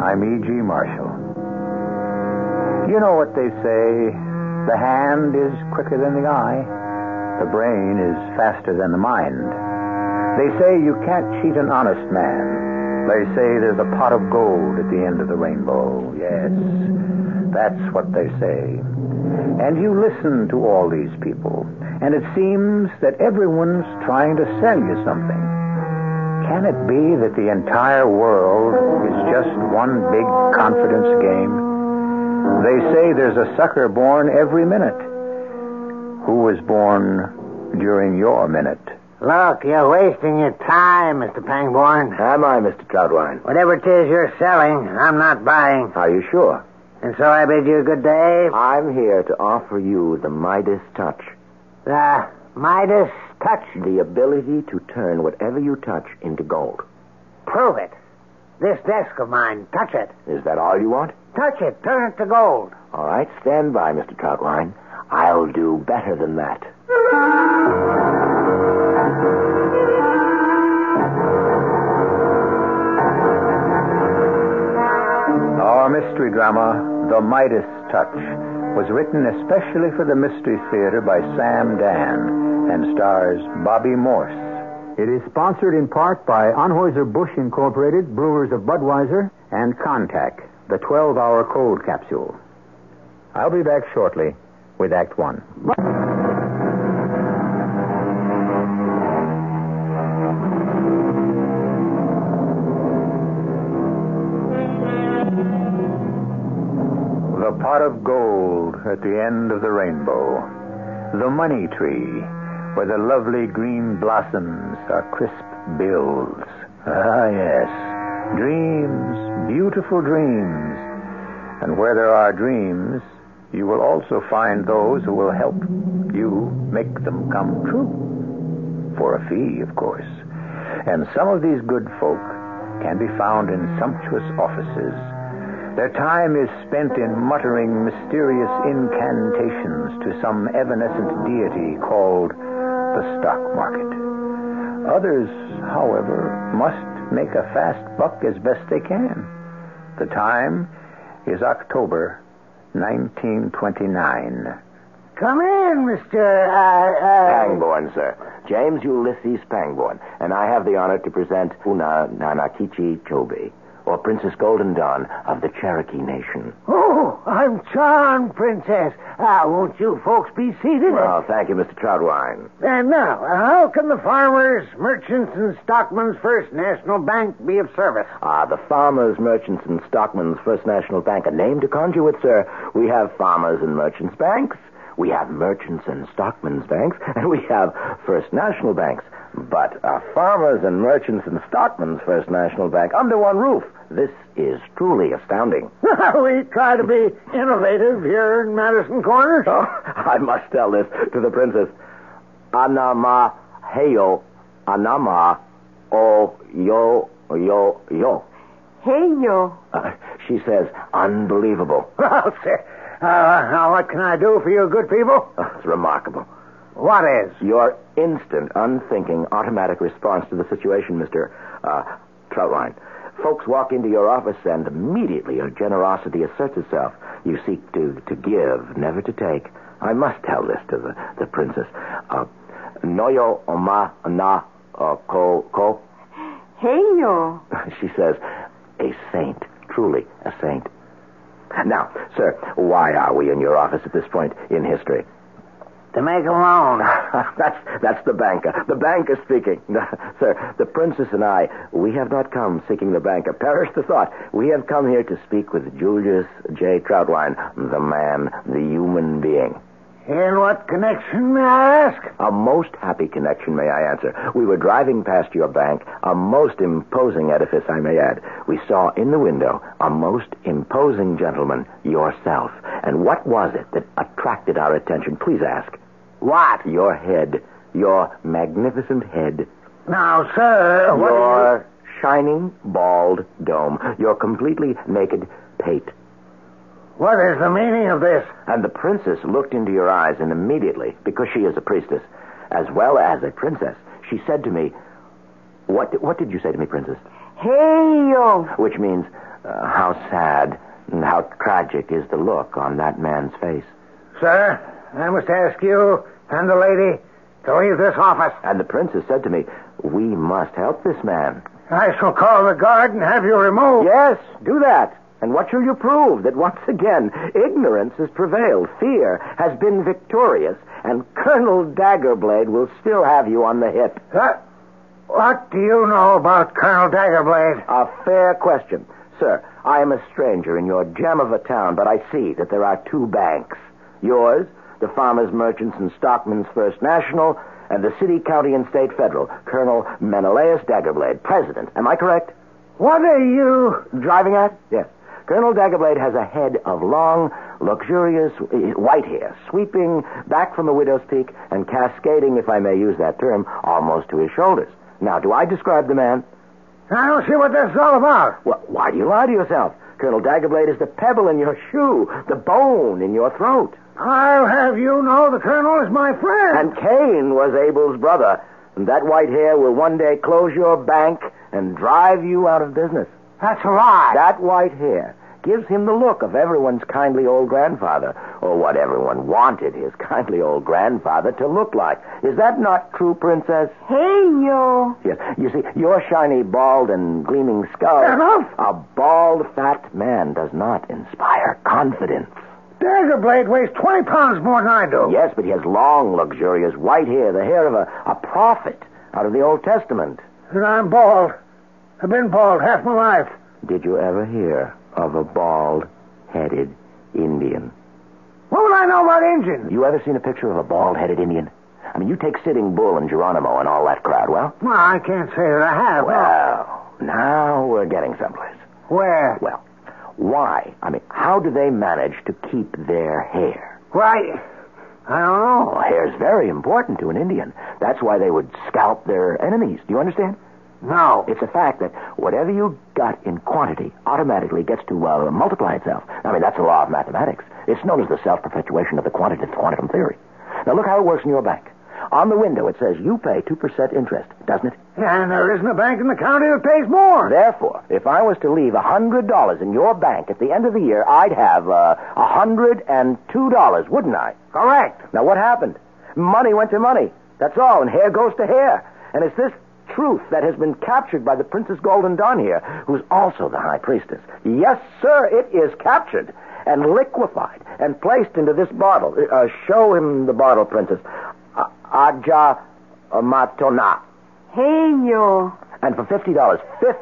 I'm E.G. Marshall. You know what they say, the hand is quicker than the eye, the brain is faster than the mind. They say you can't cheat an honest man. They say there's a pot of gold at the end of the rainbow. Yes, that's what they say. And you listen to all these people, and it seems that everyone's trying to sell you something. Can it be that the entire world is just one big confidence game? They say there's a sucker born every minute. Who was born during your minute? Look, you're wasting your time, Mr. Pangborn. Am I, Mr. Troutwine? Whatever it is you're selling, I'm not buying. Are you sure? And so I bid you good day. I'm here to offer you the Midas touch. The Midas touch? The ability to turn whatever you touch into gold. Prove it. This desk of mine, touch it. Is that all you want? Touch it. Turn it to gold. All right, stand by, Mr. Troutwine. I'll do better than that. Our mystery drama, The Midas Touch, was written especially for the Mystery Theater by Sam Dan and stars Bobby Morse. It is sponsored in part by Anheuser-Busch Incorporated, Brewers of Budweiser, and Contac, the 12-hour cold capsule. I'll be back shortly with Act One. The pot of gold at the end of the rainbow. The money tree, where the lovely green blossoms are crisp bills. Ah, yes. Dreams, beautiful dreams. And where there are dreams, you will also find those who will help you make them come true. For a fee, of course. And some of these good folk can be found in sumptuous offices. Their time is spent in muttering mysterious incantations to some evanescent deity called the stock market. Others, however, must make a fast buck as best they can. The time is October 1929. Come in, Mr. Pangborn, sir. James Ulysses Pangborn. And I have the honor to present Una Nanakichi Chobe, or Princess Golden Dawn of the Cherokee Nation. Oh, I'm charmed, Princess. Won't you folks be seated? Well, thank you, Mr. Troutwine. And now, how can the Farmers, Merchants, and Stockmen's First National Bank be of service? The Farmers, Merchants, and Stockmen's First National Bank. A name to conjure with, sir. We have Farmers and Merchants Banks. We have Merchants and Stockmen's Banks. And we have First National Banks. But Farmers and Merchants and Stockmen's First National Bank under one roof. This is truly astounding. We try to be innovative here in Madison Corner. Oh, I must tell this to the princess. Anama heyo, anama o yo yo yo. Heyo. She says, unbelievable. Well, sir, now what can I do for you good people? It's remarkable. What is? Your instant, unthinking, automatic response to the situation, Mr. Troutwine. Folks walk into your office and immediately your generosity asserts itself. You seek to give, never to take. I must tell this to the princess. Noyo oma na ko. Heyo. She says, a saint, truly a saint. Now, sir, why are we in your office at this point in history? To make a loan. That's the banker. The banker speaking. Sir, the princess and I, we have not come seeking the banker. Perish the thought. We have come here to speak with Julius J. Troutwine, the man, the human being. In what connection, may I ask? A most happy connection, may I answer. We were driving past your bank, a most imposing edifice, I may add. We saw in the window a most imposing gentleman, yourself. And what was it that attracted our attention? Please ask. What? Your head. Your magnificent head. Now, sir, what your shining, bald dome. Your completely naked pate. What is the meaning of this? And the princess looked into your eyes, and immediately, because she is a priestess, as well as a princess, she said to me, What did you say to me, princess? Heyo. Which means, how sad and how tragic is the look on that man's face. Sir, I must ask you and the lady to leave this office. And the princess said to me, we must help this man. I shall call the guard and have you removed. Yes, do that. And what shall you prove? That once again, ignorance has prevailed, fear has been victorious, and Colonel Daggerblade will still have you on the hip. What do you know about Colonel Daggerblade? A fair question. Sir, I am a stranger in your gem of a town, but I see that there are two banks. Yours, the Farmers, Merchants, and Stockmen's First National, and the City, County, and State Federal, Colonel Menelaus Daggerblade, president. Am I correct? What are you driving at? Yes. Colonel Daggerblade has a head of long, luxurious white hair, sweeping back from a widow's peak and cascading, if I may use that term, almost to his shoulders. Now, do I describe the man? I don't see what this is all about. Well, why do you lie to yourself? Colonel Daggerblade is the pebble in your shoe, the bone in your throat. I'll have you know the Colonel is my friend. And Cain was Abel's brother. And that white hair will one day close your bank and drive you out of business. That's a lie. That white hair gives him the look of everyone's kindly old grandfather, or what everyone wanted his kindly old grandfather to look like. Is that not true, Princess? Hey, yo. Yes. You see, your shiny, bald, and gleaming skull... Enough. A bald, fat man does not inspire confidence. Daggerblade weighs 20 pounds more than I do. Yes, but he has long, luxurious white hair, the hair of a prophet out of the Old Testament. And I'm bald. I've been bald half my life. Did you ever hear of a bald-headed Indian? What would I know about Indians? You ever seen a picture of a bald-headed Indian? I mean, you take Sitting Bull and Geronimo and all that crowd, well, I can't say that I have. Well, now we're getting someplace. Where? Well, why? I mean, how do they manage to keep their hair? Why, I don't know. Well, hair's very important to an Indian. That's why they would scalp their enemies. Do you understand? No. It's a fact that whatever you got in quantity automatically gets to multiply itself. I mean, that's the law of mathematics. It's known as the self-perpetuation of the quantitative quantum theory. Now, look how it works in your bank. On the window, it says you pay 2% interest, doesn't it? And there isn't a bank in the county that pays more. Therefore, if I was to leave $100 in your bank at the end of the year, I'd have $102, wouldn't I? Correct. Now, what happened? Money went to money. That's all, and hair goes to hair. And it's this truth that has been captured by the Princess Golden Dawn here, who's also the High Priestess. Yes, sir, it is captured and liquefied and placed into this bottle. Show him the bottle, Princess. Aja Matona. Hey, yo. And for $50,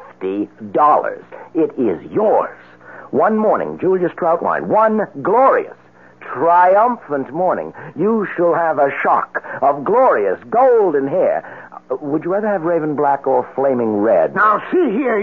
it is yours. One morning, Julius Troutwine, one glorious, triumphant morning, you shall have a shock of glorious golden hair. Would you rather have raven black or flaming red? Now, see here,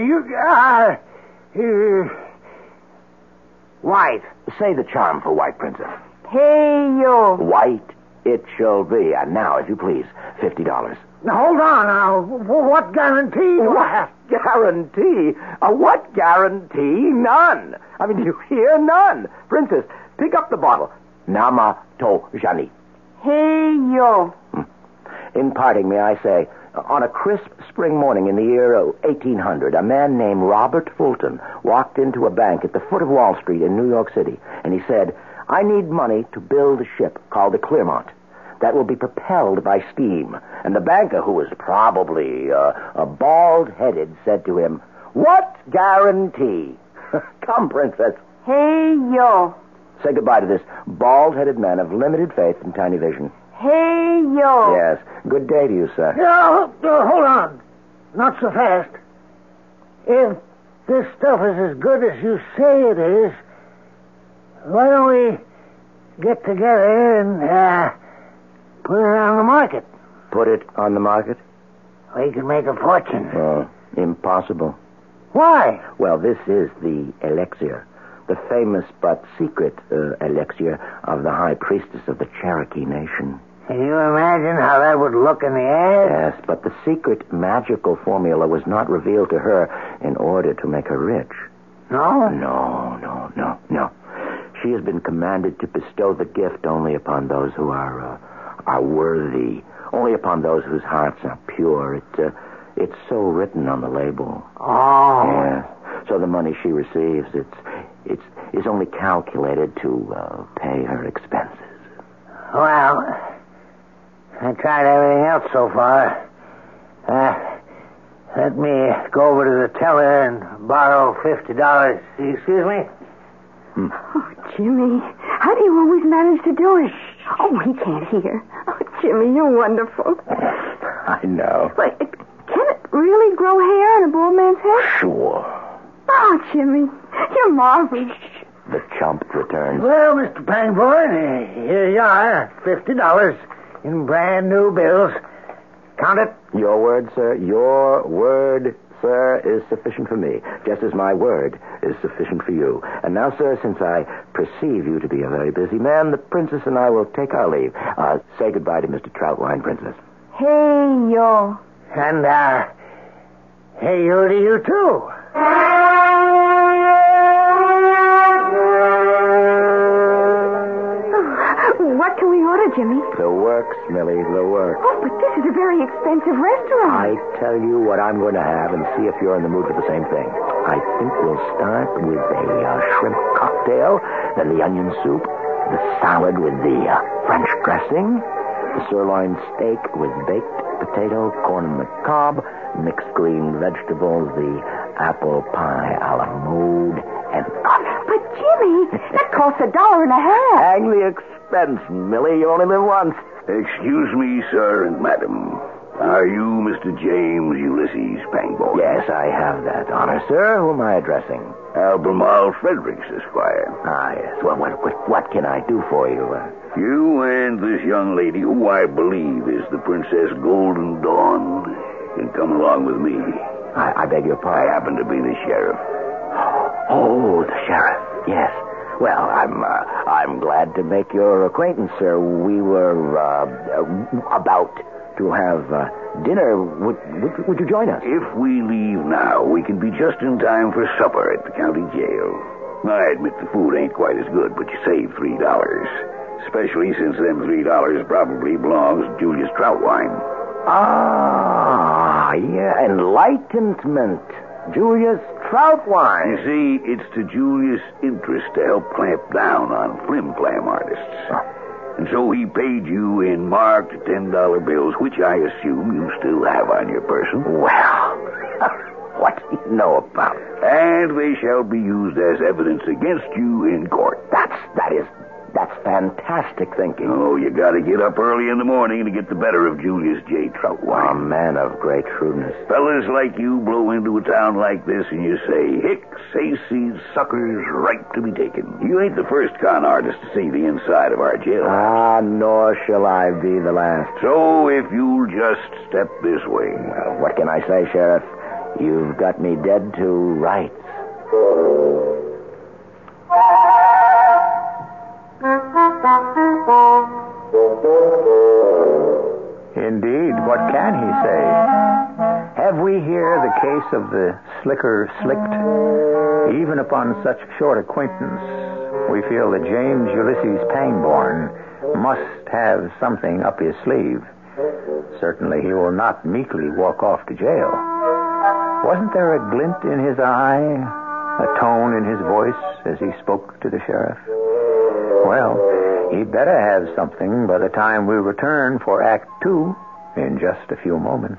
white. Say the charm for white, Princess. Hey, yo. White it shall be. And now, if you please, $50. Now, hold on now. What guarantee? What guarantee? What guarantee? None. I mean, do you hear? None. Princess, pick up the bottle. Nama to Jani. Hey, yo. In parting, may I say, on a crisp spring morning in the year 1800, a man named Robert Fulton walked into a bank at the foot of Wall Street in New York City, and he said, I need money to build a ship called the Clermont that will be propelled by steam. And the banker, who was probably bald-headed, said to him, what guarantee? Come, Princess. Hey, yo. Say goodbye to this bald-headed man of limited faith and tiny vision. Hey, yo. Yes. Good day to you, sir. Yeah, hold on. Not so fast. If this stuff is as good as you say it is, why don't we get together and put it on the market? Put it on the market? We can make a fortune. Oh, impossible. Why? Well, this is the elixir. The famous but secret elixir of the High Priestess of the Cherokee Nation. Can you imagine how that would look in the ad? Yes, but the secret magical formula was not revealed to her in order to make her rich. No? No. She has been commanded to bestow the gift only upon those who are worthy, only upon those whose hearts are pure. It's so written on the label. Oh. Yes. So the money she receives, it's only calculated to pay her expenses. Well, I tried everything else so far. Let me go over to the teller and borrow $50. Excuse me? Oh, Jimmy, how do you always manage to do it? Oh, he can't hear. Oh, Jimmy, you're wonderful. I know. But can it really grow hair on a bald man's head? Sure. Oh, Jimmy, you're marvelous. The chump returns. Well, Mr. Pangborn, here you are. $50 in brand new bills. Count it. Your word, sir. Your word, sir, is sufficient for me, just as my word is sufficient for you. And now, sir, since I perceive you to be a very busy man, the princess and I will take our leave. Say goodbye to Mr. Troutwine, princess. Hey, yo. And, hey, you to you, too. What can we order, Jimmy? The works, Millie, the works. Oh, but this is a very expensive restaurant. I tell you what I'm going to have and see if you're in the mood for the same thing. I think we'll start with a shrimp cocktail, then the onion soup, the salad with the French dressing, the sirloin steak with baked potato, corn on the cob, mixed green vegetables, the apple pie a la mode, and coffee. But, Jimmy, that costs $1.50. Hang the expense, Millie. You only live once. Excuse me, sir and madam. Are you Mr. James Ulysses Pangborn? Yes, I have that honor, sir. Who am I addressing? Albemarle Fredericks, Esquire. Ah, yes. Well, what can I do for you? You and this young lady, who I believe is the Princess Golden Dawn, can come along with me. I beg your I pardon. happen to be the sheriff. Oh, the sheriff. Yes. Well, I'm glad to make your acquaintance, sir. We were about to have dinner. Would you join us? If we leave now, we can be just in time for supper at the county jail. I admit the food ain't quite as good, but you save $3. Especially since them $3 probably belongs to Julius Troutwine. Ah, yeah, enlightenment. Julius Troutwine. You see, it's to Julius' interest to help clamp down on flim-flam artists. And so he paid you in marked $10 bills, which I assume you still have on your person. Well, what do you know about it? And they shall be used as evidence against you in court. That's fantastic thinking. Oh, you gotta get up early in the morning to get the better of Julius J. Troutwine. A man of great shrewdness. Fellas like you blow into a town like this and you say, Hicks, hayseed, suckers, right to be taken. You ain't the first con artist to see the inside of our jail. Ah, nor shall I be the last. So if you'll just step this way. Well, what can I say, Sheriff? You've got me dead to rights. Indeed, what can he say? Have we here the case of the slicker slicked? Even upon such short acquaintance, we feel that James Ulysses Pangborn must have something up his sleeve. Certainly he will not meekly walk off to jail. Wasn't there a glint in his eye, a tone in his voice as he spoke to the sheriff? Well, he'd better have something by the time we return for Act 2 in just a few moments.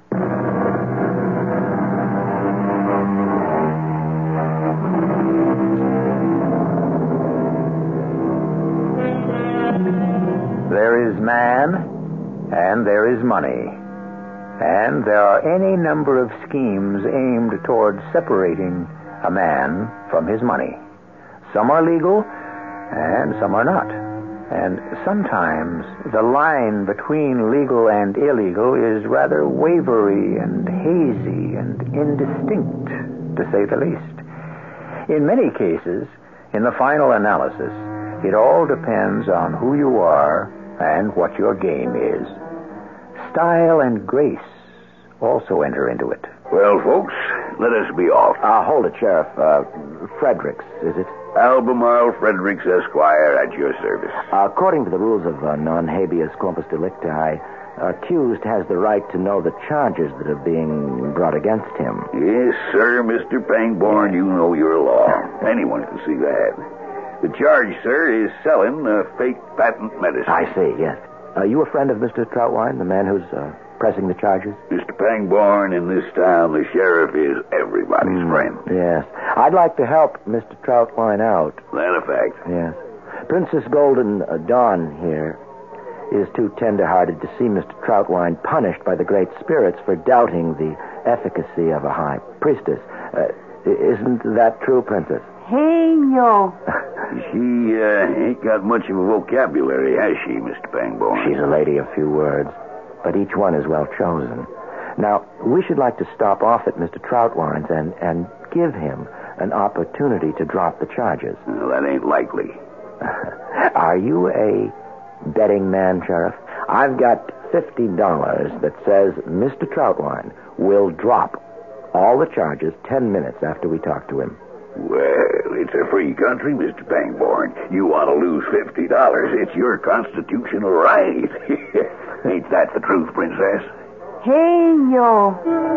There is man, and there is money. And there are any number of schemes aimed toward separating a man from his money. Some are legal, and some are not. And sometimes the line between legal and illegal is rather wavery and hazy and indistinct, to say the least. In many cases, in the final analysis, it all depends on who you are and what your game is. Style and grace also enter into it. Well, folks, let us be off. Hold it, Sheriff. Fredericks, is it? Albemarle Fredericks, Esquire, at your service. According to the rules of non-habeas corpus delicti, accused has the right to know the charges that are being brought against him. Yes, sir, Mr. Pangborn, you know your law. Anyone can see that. The charge, sir, is selling fake patent medicine. I see, yes. Are you a friend of Mr. Troutwine, the man who's pressing the charges? Mr. Pangborn, in this town, the sheriff is everybody's friend. Yes. I'd like to help Mr. Troutwine out. That a fact. Yes. Princess Golden Dawn here is too tender-hearted to see Mr. Troutwine punished by the Great Spirits for doubting the efficacy of a high priestess. Isn't that true, Princess? Hey, yo. She ain't got much of a vocabulary, has she, Mr. Pangborn? She's a lady of few words, but each one is well chosen. Now, we should like to stop off at Mr. Troutwine's and give him an opportunity to drop the charges. Well, that ain't likely. Are you a betting man, Sheriff? I've got $50 that says Mr. Troutwine will drop all the charges 10 minutes after we talk to him. Well, it's a free country, Mr. Pangborn. You want to lose $50. It's your constitutional right. Ain't that the truth, Princess? Hey, yo.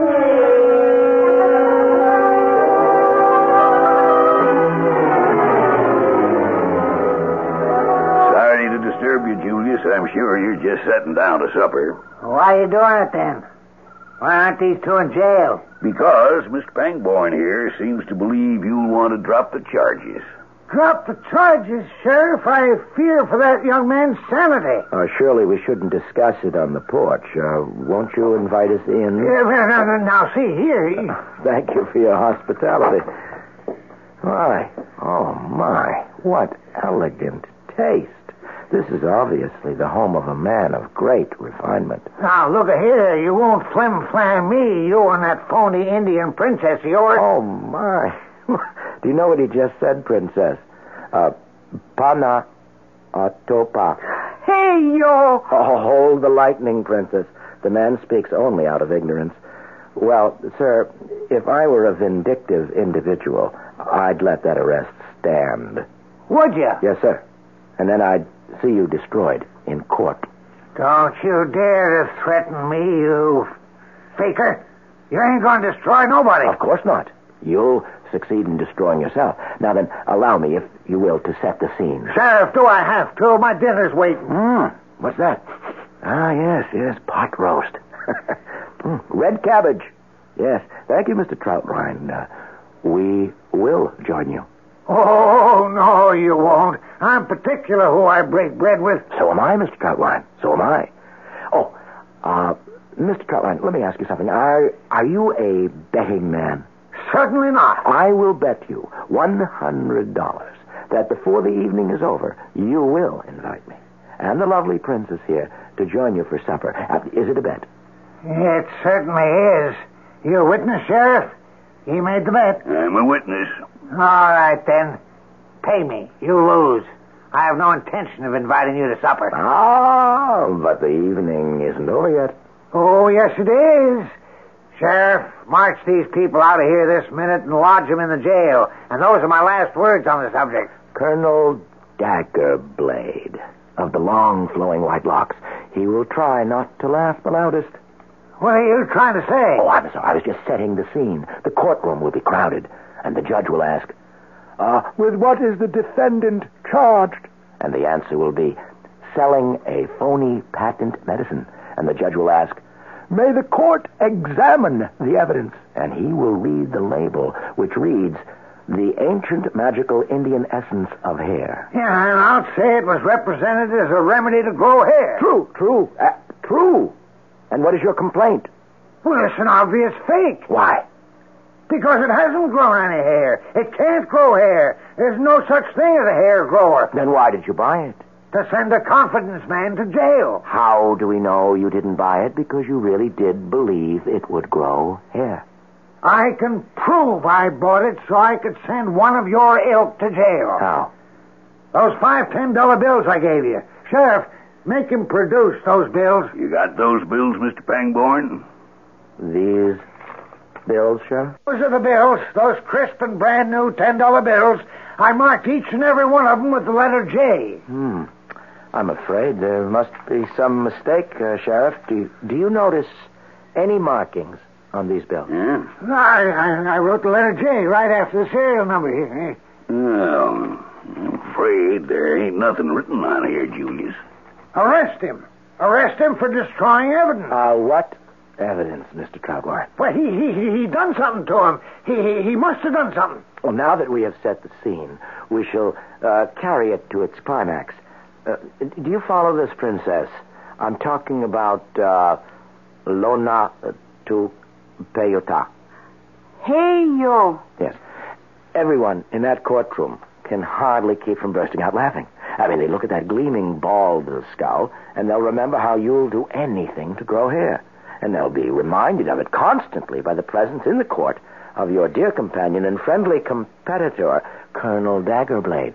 Sorry to disturb you, Julius. I'm sure you're just sitting down to supper. Why are you doing it then? Why aren't these two in jail? Because Mr. Pangborn here seems to believe you'll want to drop the charges. Drop the charges, Sheriff. I fear for that young man's sanity. Surely we shouldn't discuss it on the porch. Won't you invite us in? Now, see here. Thank you for your hospitality. Why, oh my, what elegant taste. This is obviously the home of a man of great refinement. Now, look here. You won't flim-flam me, you and that phony Indian princess of yours. Oh, my. Do you know what he just said, Princess? Pana atopa. Hey, yo. Oh, hold the lightning, Princess. The man speaks only out of ignorance. Well, sir, if I were a vindictive individual, I'd let that arrest stand. Would you? Yes, sir. And then I'd see you destroyed in court. Don't you dare to threaten me, you faker. You ain't going to destroy nobody. Of course not. You'll succeed in destroying yourself. Now then, allow me, if you will, to set the scene. Sheriff, do I have to? My dinner's waiting. What's that? Ah, yes, pot roast. Red cabbage. Yes, thank you, Mr. Troutwine. We will join you. Oh, no, you won't. I'm particular who I break bread with. So am I, Mr. Troutwine. So am I. Oh, Mr. Troutwine, let me ask you something. Are you a betting man? Certainly not. I will bet you $100 that before the evening is over, you will invite me and the lovely princess here to join you for supper. Is it a bet? It certainly is. You a witness, Sheriff? He made the bet. I'm a witness. All right, then. Pay me. You lose. I have no intention of inviting you to supper. But the evening isn't over yet. Oh, yes, it is. Sheriff, march these people out of here this minute and lodge them in the jail. And those are my last words on the subject. Colonel Daggerblade, of the long flowing white locks. He will try not to laugh the loudest. What are you trying to say? Oh, I'm sorry. I was just setting the scene. The courtroom will be crowded, and the judge will ask, with what is the defendant charged? And the answer will be, selling a phony patent medicine. And the judge will ask, may the court examine the evidence? And he will read the label, which reads, the ancient magical Indian essence of hair. Yeah, and I'll say it was represented as a remedy to grow hair. True. True. And what is your complaint? Well, it's an obvious fake. Why? Because it hasn't grown any hair. It can't grow hair. There's no such thing as a hair grower. Then why did you buy it? To send a confidence man to jail. How do we know you didn't buy it? Because you really did believe it would grow hair. I can prove I bought it so I could send one of your ilk to jail. How? Those $5 $10 bills I gave you. Sheriff, make him produce those bills. You got those bills, Mr. Pangborn? These bills, Sheriff? Those are the bills, those crisp and brand new $10 bills. I marked each and every one of them with the letter J. I'm afraid there must be some mistake, Sheriff. Do you notice any markings on these bills? Yeah? I wrote the letter J right after the serial number here. Well, I'm afraid there ain't nothing written on here, Julius. Arrest him. Arrest him for destroying evidence. What evidence, Mr. Troutwine? Well, he done something to him. He must have done something. Well, now that we have set the scene, we shall carry it to its climax. Do you follow this, Princess? I'm talking about Lona to Peyota. Hey, yo. Yes. Everyone in that courtroom can hardly keep from bursting out laughing. I mean, they look at that gleaming bald skull, and they'll remember how you'll do anything to grow hair. And they'll be reminded of it constantly by the presence in the court of your dear companion and friendly competitor, Colonel Daggerblade.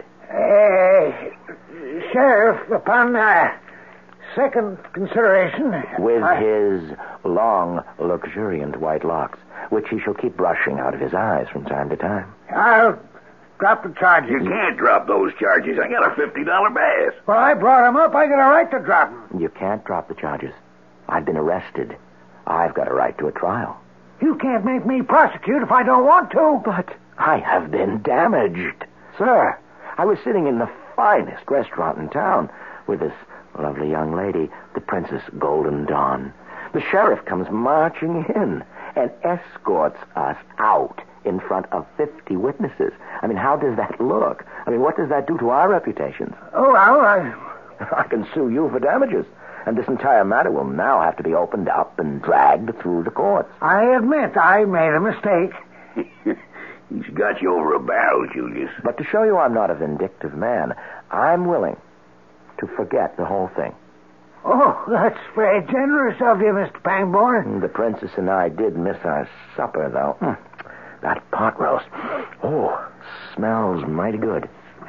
Sheriff, upon second consideration... With his long, luxuriant white locks, which he shall keep brushing out of his eyes from time to time. I'll drop the charges. You can't drop those charges. I got a $50 bass. Well, I brought him up. I got a right to drop him. You can't drop the charges. I've been arrested. I've got a right to a trial. You can't make me prosecute if I don't want to. But I have been damaged. Sir, I was sitting in the finest restaurant in town with this lovely young lady, the Princess Golden Dawn. The sheriff comes marching in and escorts us out in front of 50 witnesses. I mean, how does that look? I mean, what does that do to our reputations? Oh, well, I can sue you for damages. And this entire matter will now have to be opened up and dragged through the courts. I admit I made a mistake. He's got you over a barrel, Julius. But to show you I'm not a vindictive man, I'm willing to forget the whole thing. Oh, that's very generous of you, Mr. Pangborn. The princess and I did miss our supper, though. That pot roast. Oh, smells mighty good.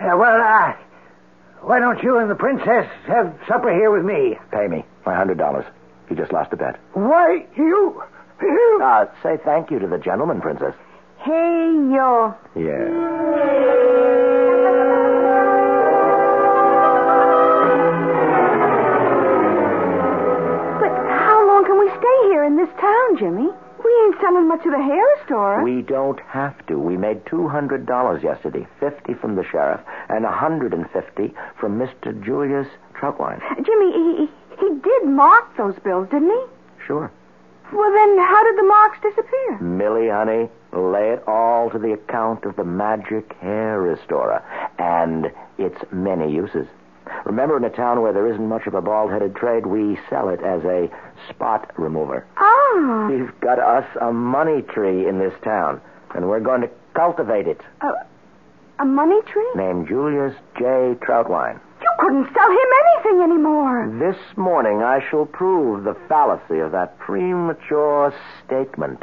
Why don't you and the princess have supper here with me? Pay me my $100. He just lost a bet. Why, you... Say thank you to the gentleman, Princess. Hey, yo. Yeah. But how long can we stay here in this town, Jimmy? We ain't selling much of the hair store. We don't have to. We made $200 yesterday, 50 from the sheriff, and 150 from Mr. Julius Troutwine. Jimmy, he did mark those bills, didn't he? Sure. Well, then how did the marks disappear? Millie, honey, lay it all to the account of the magic hair restorer and its many uses. Remember, in a town where there isn't much of a bald-headed trade, we sell it as a spot remover. Ah. We've got us a money tree in this town, and we're going to cultivate it. A money tree? Named Julius J. Troutwine. You couldn't sell him anything anymore. This morning I shall prove the fallacy of that premature statement.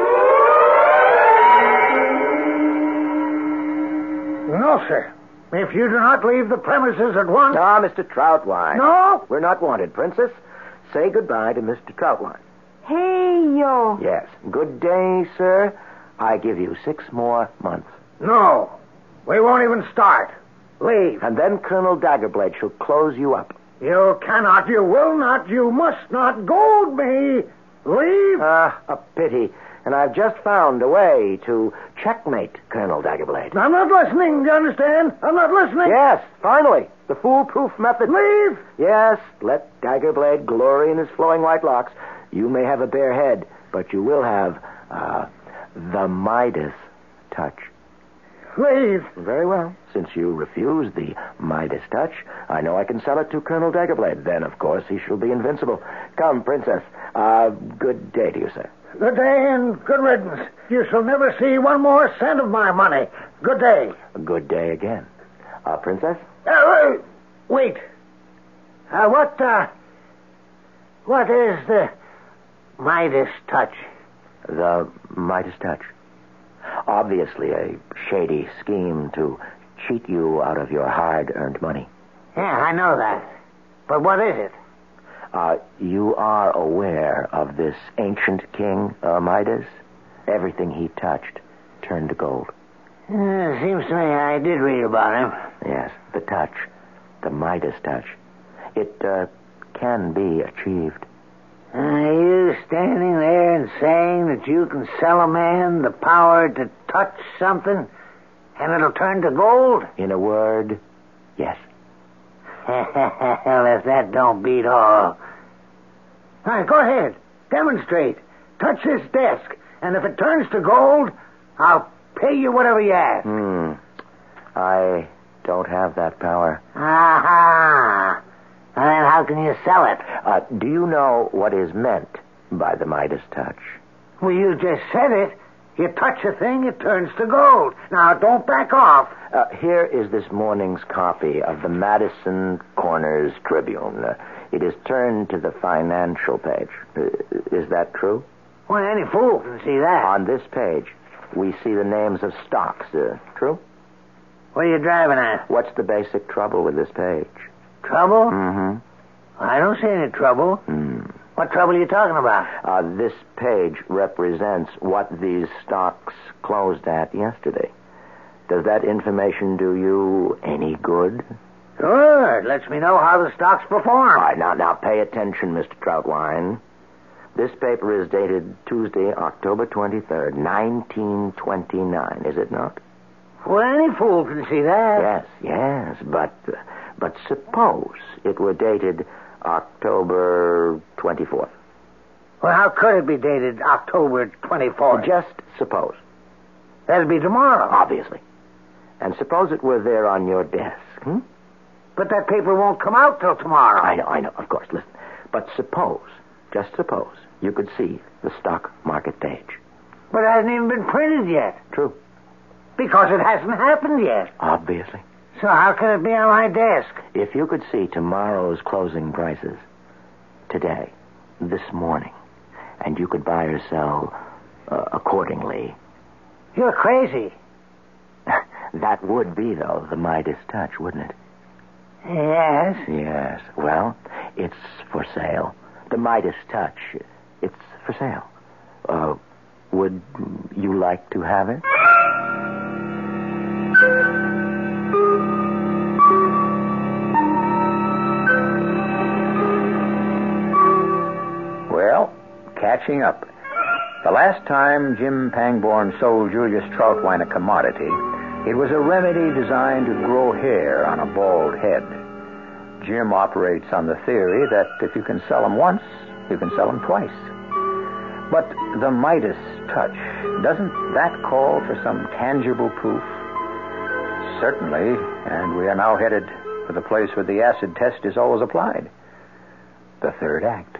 No, sir. If you do not leave the premises at once... Ah, Mr. Troutwine. No? We're not wanted, Princess. Say goodbye to Mr. Troutwine. Hey, yo. Yes. Good day, sir. I give you 6 more months. No. We won't even start. Leave. And then Colonel Daggerblade shall close you up. You cannot, you will not, you must not gold me. Leave. A pity. And I've just found a way to checkmate Colonel Daggerblade. I'm not listening, do you understand? I'm not listening. Yes, finally. The foolproof method. Leave. Yes, let Daggerblade glory in his flowing white locks. You may have a bare head, but you will have, the Midas touch. Leave. Very well. Since you refuse the Midas touch, I know I can sell it to Colonel Daggerblade. Then, of course, he shall be invincible. Come, Princess. Good day to you, sir. Good day and good riddance. You shall never see one more cent of my money. Good day. Good day again. Princess? Wait. What is the Midas touch? The Midas touch. Obviously a shady scheme to cheat you out of your hard-earned money. Yeah, I know that. But what is it? You are aware of this ancient king, Midas? Everything he touched turned to gold. Seems to me I did read about him. Yes, the touch. The Midas touch. It can be achieved. Are you standing there and saying that you can sell a man the power to touch something and it'll turn to gold? In a word, yes. Well, if that don't beat all. All right, go ahead. Demonstrate. Touch this desk. And if it turns to gold, I'll pay you whatever you ask. I don't have that power. Aha. And then how can you sell it? Do you know what is meant by the Midas touch? Well, you just said it. You touch a thing, it turns to gold. Now, don't back off. Here is this morning's copy of the Madison Corners Tribune. It is turned to the financial page. Is that true? Well, any fool can see that. On this page, we see the names of stocks. True? What are you driving at? What's the basic trouble with this page? Trouble? Mm-hmm. I don't see any trouble. What trouble are you talking about? This page represents what these stocks closed at yesterday. Does that information do you any good? Sure. It lets me know how the stocks perform. All right, now pay attention, Mr. Troutwine. This paper is dated Tuesday, October 23rd, 1929, is it not? Well, any fool can see that. Yes, but suppose it were dated October 24th. Well, how could it be dated October 24th? Just suppose. That'll be tomorrow. Obviously. And suppose it were there on your desk, But that paper won't come out till tomorrow. I know, of course, listen. But suppose, just suppose, you could see the stock market page. But it hasn't even been printed yet. True. Because it hasn't happened yet. Obviously. So how can it be on my desk? If you could see tomorrow's closing prices, today, this morning, and you could buy or sell accordingly. You're crazy. That would be, though, the Midas touch, wouldn't it? Yes. Yes. Well, it's for sale. The Midas touch, it's for sale. Would you like to have it? Well, catching up. The last time Jim Pangborn sold Julius Troutwine a commodity, it was a remedy designed to grow hair on a bald head. Jim operates on the theory that if you can sell them once, you can sell them twice. But the Midas touch, doesn't that call for some tangible proof? Certainly, and we are now headed for the place where the acid test is always applied. The third act.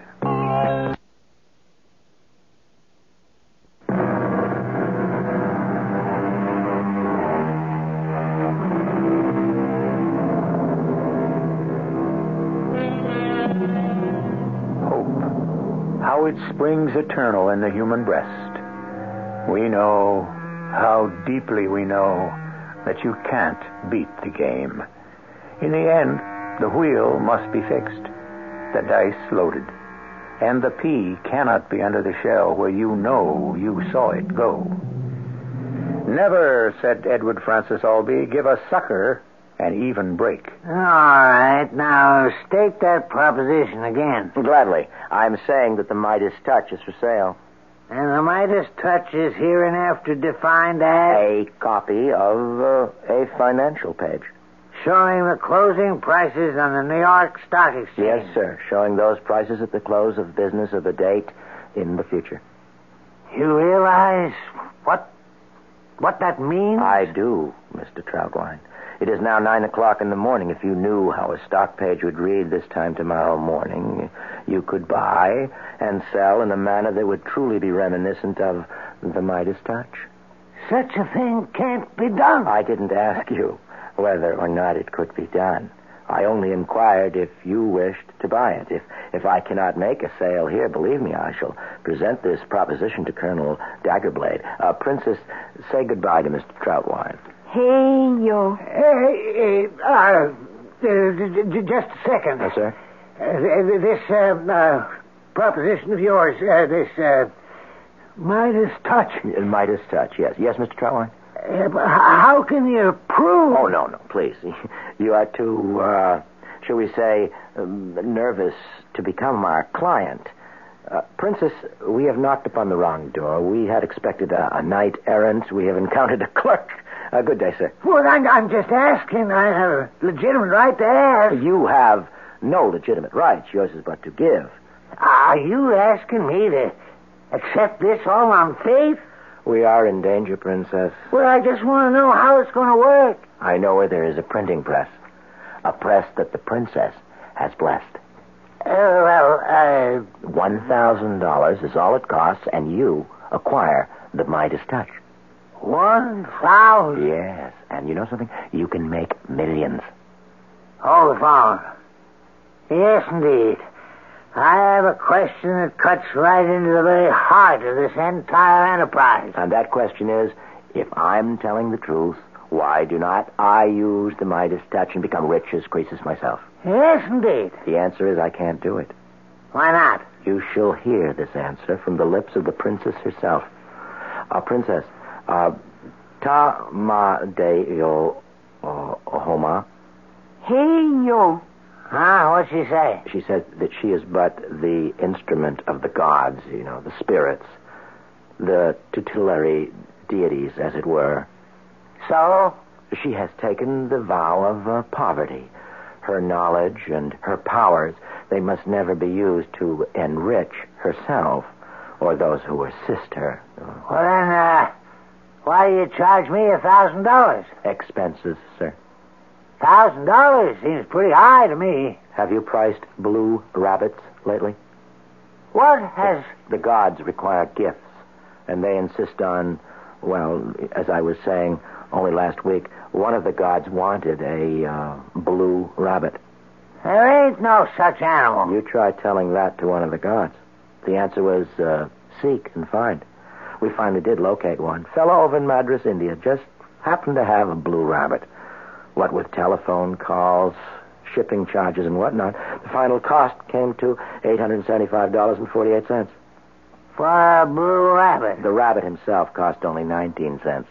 How it springs eternal in the human breast. We know, how deeply we know, that you can't beat the game. In the end, the wheel must be fixed, the dice loaded, and the pea cannot be under the shell where you know you saw it go. Never, said Edward Francis Albee, give a sucker an even break. All right, now state that proposition again. Gladly. I'm saying that the Midas touch is for sale. And the Midas touch is hereinafter defined as? A copy of a financial page. Showing the closing prices on the New York Stock Exchange. Yes, sir. Showing those prices at the close of business of a date in the future. You realize what that means? I do, Mr. Troutwine. It is now 9 o'clock in the morning. If you knew how a stock page would read this time tomorrow morning, you could buy and sell in a manner that would truly be reminiscent of the Midas touch. Such a thing can't be done. I didn't ask you whether or not it could be done. I only inquired if you wished to buy it. If I cannot make a sale here, believe me, I shall present this proposition to Colonel Daggerblade. Princess, say goodbye to Mr. Troutwine. Hey, yo. Just a second. Yes, sir? This proposition of yours, this Midas touch. Midas touch, yes. Yes, Mr. Troutwine? How can you prove? Oh, no, please. You are too shall we say, nervous to become our client. Princess, we have knocked upon the wrong door. We had expected a knight errant. We have encountered a clerk. Good day, sir. Well, I'm just asking. I have a legitimate right to ask. You have no legitimate rights. Yours is but to give. Are you asking me to accept this all on faith? We are in danger, Princess. Well, I just want to know how it's going to work. I know where there is a printing press. A press that the princess has blessed. $1,000 is all it costs, and you acquire the Midas touch. 1,000? Yes, and you know something? You can make millions. Hold the phone. Yes, indeed. I have a question that cuts right into the very heart of this entire enterprise. And that question is, if I'm telling the truth, why do not I use the Midas touch and become rich as Croesus myself? Yes, indeed. The answer is I can't do it. Why not? You shall hear this answer from the lips of the princess herself. Princess, ta ma de yo homa. Hey, yo. What'd she say? She said that she is but the instrument of the gods, the spirits, the tutelary deities, as it were. So? She has taken the vow of poverty. Her knowledge and her powers, they must never be used to enrich herself or those who assist her. Well, then, why do you charge me $1,000? Expenses, sir. $1,000 seems pretty high to me. Have you priced blue rabbits lately? What has... The gods require gifts, and they insist on, well, as I was saying only last week, one of the gods wanted a blue rabbit. There ain't no such animal. You try telling that to one of the gods. The answer was seek and find. We finally did locate one. Fellow over in Madras, India, just happened to have a blue rabbit. What with telephone calls, shipping charges, and whatnot, the final cost came to $875.48. For a blue rabbit? The rabbit himself cost only 19 cents.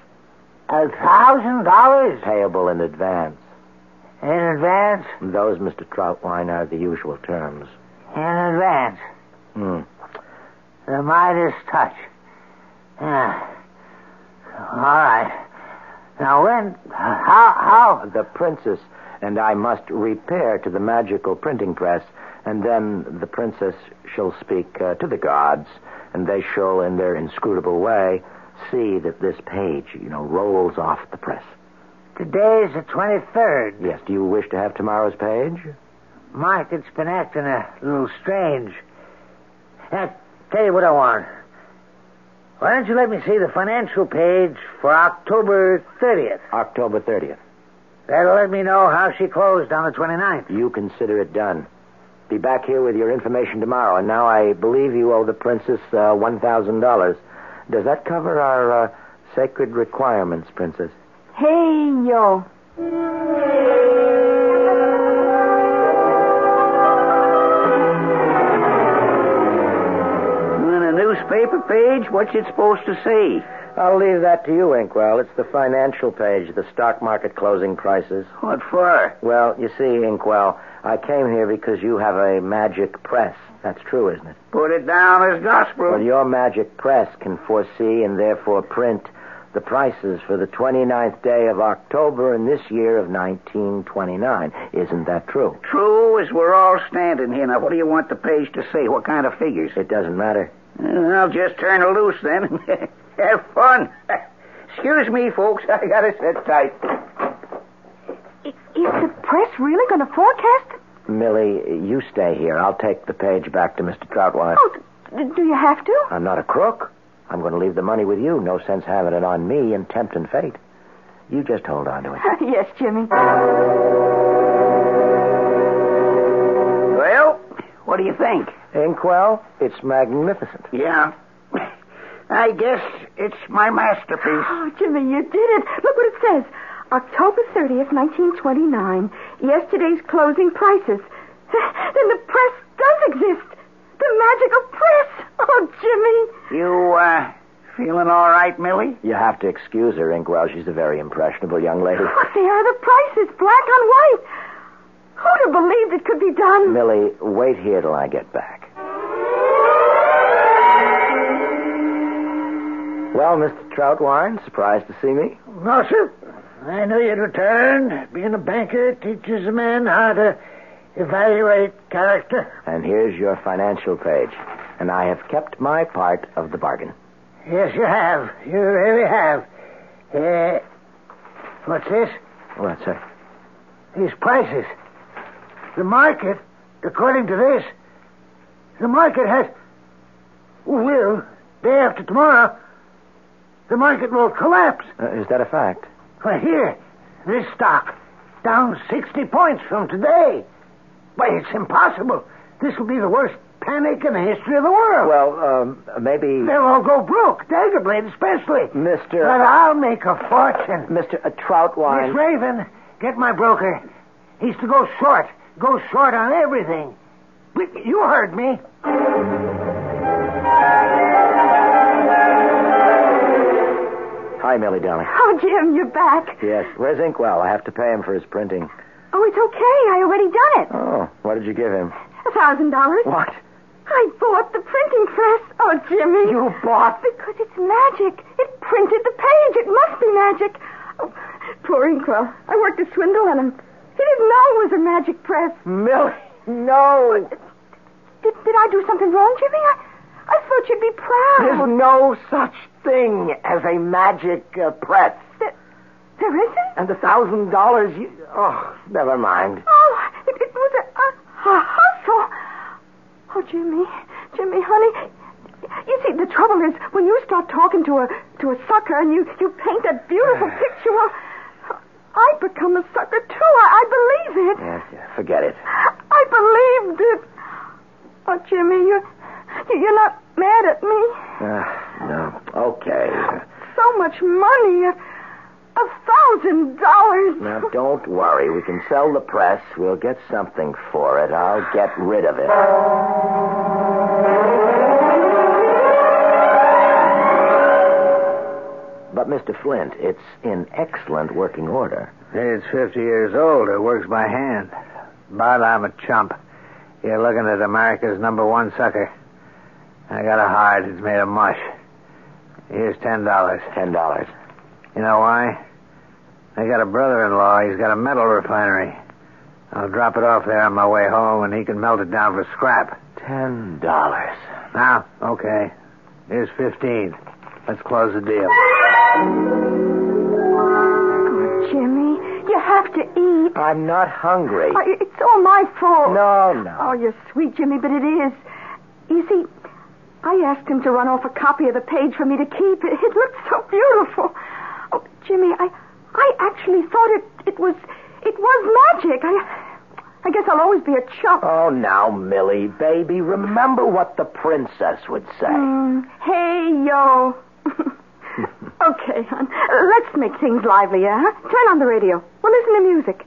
$1,000? Payable in advance. In advance? Those, Mr. Troutwine, are the usual terms. In advance? The Midas touch. Yeah. All right. Now, when... How... The princess and I must repair to the magical printing press, and then the princess shall speak to the gods, and they shall, in their inscrutable way, see that this page, rolls off the press. Today's the 23rd. Yes. Do you wish to have tomorrow's page? Mike, it's been acting a little strange. Now, tell you what I want. Why don't you let me see the financial page for October 30th? October 30th. That'll let me know how she closed on the 29th. You consider it done. Be back here with your information tomorrow, and now I believe you owe the princess $1,000. Does that cover our sacred requirements, Princess? Hey, yo. On a newspaper page, what's it supposed to say? I'll leave that to you, Inkwell. It's the financial page, the stock market closing prices. What for? Well, you see, Inkwell, I came here because you have a magic press. That's true, isn't it? Put it down as gospel. Well, your magic press can foresee and therefore print the prices for the 29th day of October in this year of 1929. Isn't that true? True as we're all standing here. Now, what do you want the page to say? What kind of figures? It doesn't matter. I'll just turn her loose then. Have fun. Excuse me, folks. I gotta sit tight. Is the press really going to forecast? Millie, you stay here. I'll take the page back to Mr. Troutwine. Oh, do you have to? I'm not a crook. I'm going to leave the money with you. No sense having it on me and tempting fate. You just hold on to it. Yes, Jimmy. Well, what do you think? Inkwell, it's magnificent. Yeah. I guess it's my masterpiece. Oh, Jimmy, you did it. Look what it says. October 30th, 1929. Yesterday's closing prices. Then the press does exist. The magical press. Oh, Jimmy. You, feeling all right, Millie? You have to excuse her, Inkwell. She's a very impressionable young lady. Oh, there are the prices, black on white. Who'd have believed it could be done? Millie, wait here till I get back. Well, Mr. Troutwine, surprised to see me? No, sir. I knew you'd return. Being a banker teaches a man how to evaluate character. And here's your financial page. And I have kept my part of the bargain. Yes, you have. You really have. What's this? What, sir? These prices. The market, according to this, the market will, day after tomorrow, the market will collapse. Is that a fact? Well, here, this stock, down 60 points from today. Why, it's impossible. This will be the worst panic in the history of the world. Well, maybe... They'll all go broke, Daggerblade especially. Mr. But I'll make a fortune. Mr. Troutwine... Miss Raven, get my broker. He's to go short. Go short on everything. You heard me. Hi, Millie, darling. Oh, Jim, you're back. Yes. Where's Inkwell? I have to pay him for his printing. Oh, it's okay. I already done it. Oh, what did you give him? $1,000. What? I bought the printing press. Oh, Jimmy. You bought? Because it's magic. It printed the page. It must be magic. Oh, poor Inkwell. I worked a swindle on him. He didn't know it was a magic press. Millie, no. Did I do something wrong, Jimmy? I thought you'd be proud. There's no such thing as a magic press. There isn't? And the $1,000 you... Oh, never mind. Oh, it was a hustle. Oh, Jimmy, honey. You see, the trouble is, when you start talking to a sucker and you paint that beautiful picture, well, I become a sucker, too. I believe it. Yes, forget it. I believed it. Oh, Jimmy, you're not mad at me? No. Okay. So much money. $1,000. Now, don't worry. We can sell the press. We'll get something for it. I'll get rid of it. But, Mr. Flint, it's in excellent working order. It's 50 years old. It works by hand. But I'm a chump. You're looking at America's #1 sucker. I got a heart. It's made of mush. Here's $10. $10. You know why? I got a brother-in-law. He's got a metal refinery. I'll drop it off there on my way home, and he can melt it down for scrap. $10. Now, okay. Here's 15. Let's close the deal. Oh, Jimmy, you have to eat. I'm not hungry. Oh, it's all my fault. No. Oh, you're sweet, Jimmy, but it is. You see, I asked him to run off a copy of the page for me to keep. It looked so beautiful. Oh, Jimmy, I actually thought it was magic. I guess I'll always be a chump. Oh, now, Millie, baby, remember what the princess would say. Hey, yo. Okay, hon. Let's make things livelier, huh? Turn on the radio. We'll listen to music.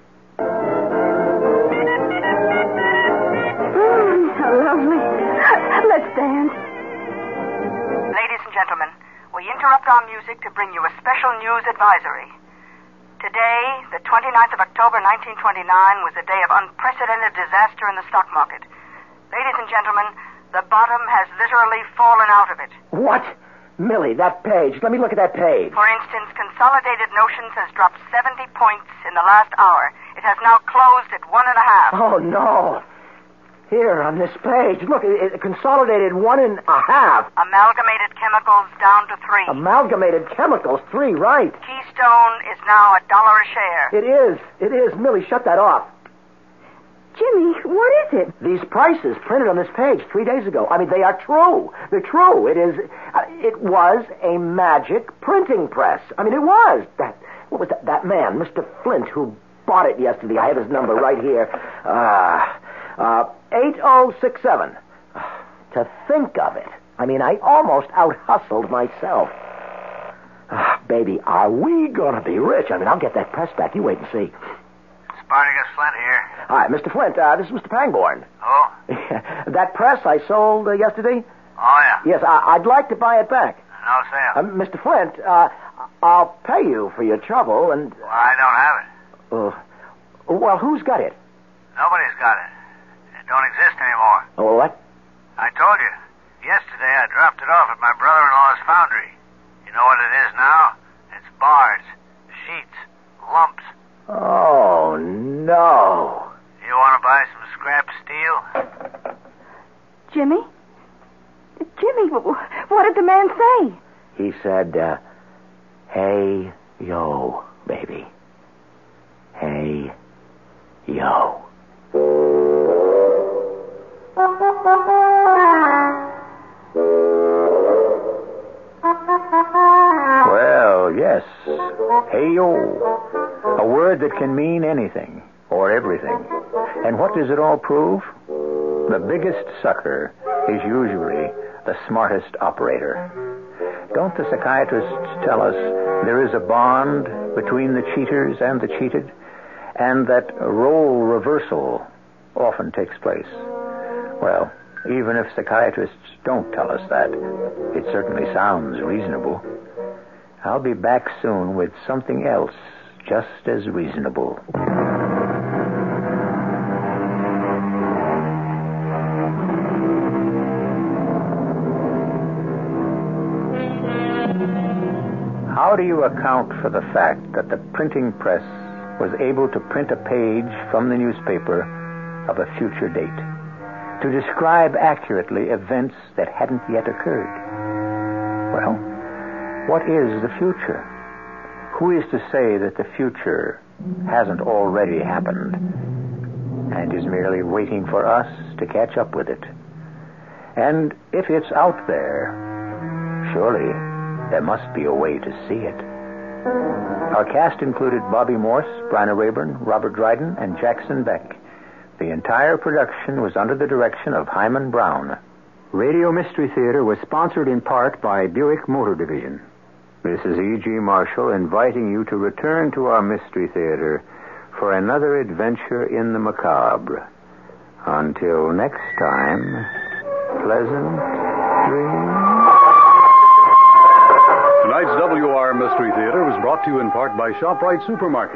How lovely. Let's dance. Ladies and gentlemen, we interrupt our music to bring you a special news advisory. Today, the 29th of October, 1929, was a day of unprecedented disaster in the stock market. Ladies and gentlemen, the bottom has literally fallen out of it. What? Millie, that page. Let me look at that page. For instance, Consolidated Notions has dropped 70 points in the last hour. It has now closed at 1.5. Oh, no. Here, on this page. Look, it consolidated 1.5. Amalgamated Chemicals down to 3. Amalgamated Chemicals, 3, right. Keystone is now $1 a share. It is. Millie, shut that off. Jimmy, what is it? These prices printed on this page 3 days ago. I mean, they are true. They're true. It was a magic printing press. I mean, it was. What was that? That man, Mr. Flint, who bought it yesterday. I have his number right here. 8067. To think of it. I mean, I almost out-hustled myself. Baby, are we going to be rich? I mean, I'll get that press back. You wait and see. Spartacus Flint here. Hi, Mr. Flint. This is Mr. Pangborn. Oh? That press I sold yesterday? Oh, yeah. Yes, I'd like to buy it back. No sale. Mr. Flint, I'll pay you for your trouble, and... Well, I don't have it. Well, who's got it? Nobody's got it. It don't exist anymore. Oh, what? I told you. Yesterday I dropped it off at my brother-in-law's foundry. You know what it is now? It's bars, sheets, lumps. Oh, no. You want to buy some scrap steel? Jimmy? Jimmy, what did the man say? He said, hey, yo, baby. Hey, yo. Well, yes. Hey-yo. A word that can mean anything or everything. And what does it all prove? The biggest sucker is usually the smartest operator. Don't the psychiatrists tell us there is a bond between the cheaters and the cheated, and that role reversal often takes place? Well, even if psychiatrists don't tell us that, it certainly sounds reasonable. I'll be back soon with something else just as reasonable. How do you account for the fact that the printing press was able to print a page from the newspaper of a future date, to describe accurately events that hadn't yet occurred? Well, what is the future? Who is to say that the future hasn't already happened and is merely waiting for us to catch up with it? And if it's out there, surely there must be a way to see it. Our cast included Bobby Morse, Bryna Rayburn, Robert Dryden, and Jackson Beck. The entire production was under the direction of Hyman Brown. Radio Mystery Theater was sponsored in part by Buick Motor Division. This is E.G. Marshall inviting you to return to our Mystery Theater for another adventure in the macabre. Until next time, pleasant dreams. Tonight's WR Mystery Theater was brought to you in part by ShopRite Supermarket.